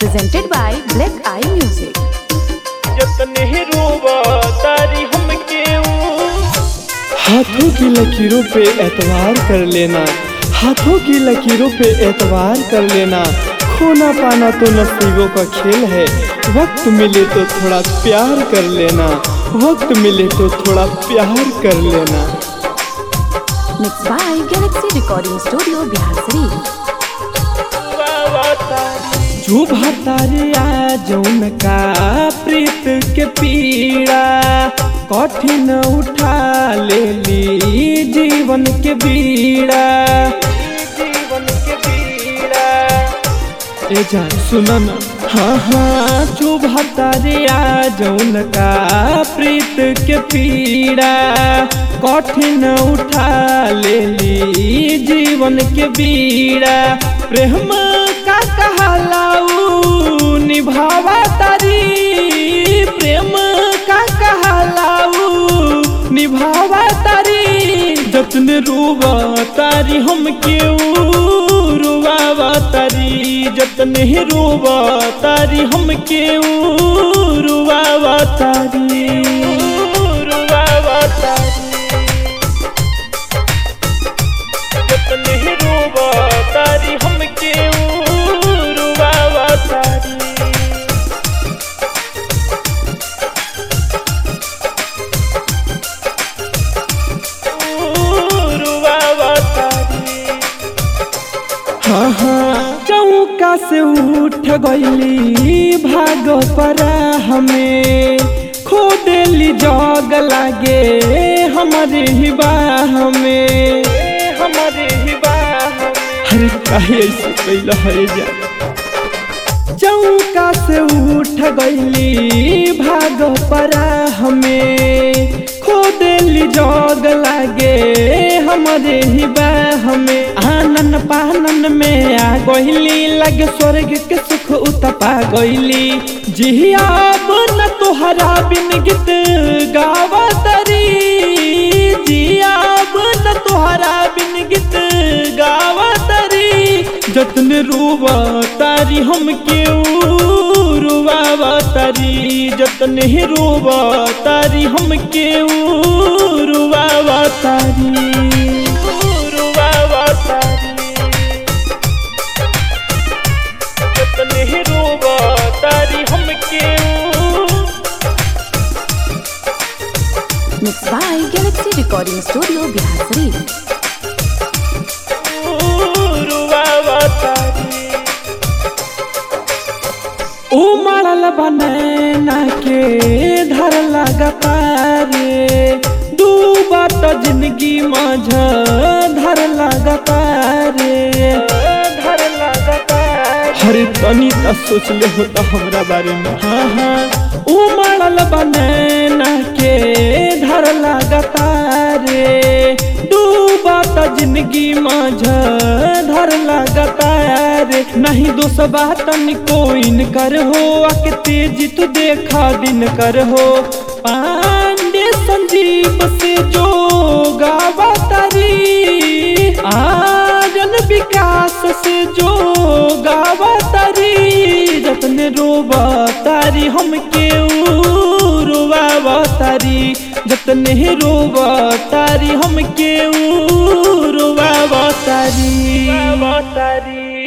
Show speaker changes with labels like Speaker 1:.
Speaker 1: presented by Black Eye Music.
Speaker 2: हाथों की लकीरों पे एतवार कर लेना, हाथों की लकीरों पे एतवार कर लेना। खोना पाना तो नसीबों का खेल है, वक्त मिले तो थोड़ा प्यार कर लेना, वक्त मिले तो थोड़ा प्यार कर लेना।
Speaker 1: Mixed by Galaxy Recording Studio, Bihar Sharif.
Speaker 2: जो भतारिया जौन का प्रीत के पीड़ा कठिन उठा ले ली जीवन के बीड़ा। ए जान सुना ना, हाँ हाँ, जो भतारिया जौन का प्रीत के पीड़ा कठिन उठा ले ली जीवन के बीड़ा। प्रेम का कहलाऊ निभावा तारी, प्रेम का कहलाऊ निभावा तारी। जतन रोवा तारी हम क्यों रोवा तारी, जतन रोवा तारी हम क्यों रोवा तारी, रोवा तारी। जतन रोवा तारी हम क्यों रोवा तारी। हाँ हाँ, चौका से उठ गईली भाग पर हमें, खो देली जग लागे हमारे ही बाह में, हमारे ही बाह। अरे काहे ऐसे कैला है जा। चौका से उठ गईली भाग पर हमें, खो देली जग लागे हमारे ही बाह में। आनन पानन में आ गईली लगे स्वर्ग के सुख उतपा गईली। जियाब न तोहरा बिन गीत गावा तारी, जियाब न तोहरा बिन गीत गावा तारी। जतन रोवा तारी हम क्यों रोवा तारी, जतन रोवा तारी हम क्यों रोवा तारी, रोवा तारी। जतन रोवा तारी हम क्यों।
Speaker 1: Mixed by Galaxy Recording Studio, Bihar Sharif.
Speaker 2: उमड़ल बनैना के धर लगता रे, डूबत जिंदगी माझ धर लगता रे, धर लगता। हरे तनी त सोच ले होता हमरा बारे में। हाँ हाँ, उमड़ल बनैना के धर लगता रे, डूबत जिंदगी माझ धर लगता रे। नहीं दोस्त बात कोइन कर हो, आके तेजी तू देखा दिन कर हो। पांडे संजीव से जो गावा तारी, आजन विकास से जो गावा तारी। जतन रोवा तारी हम क्यों रोवा तारी, जतन रोवा तारी हम क्यों रोवा तारी।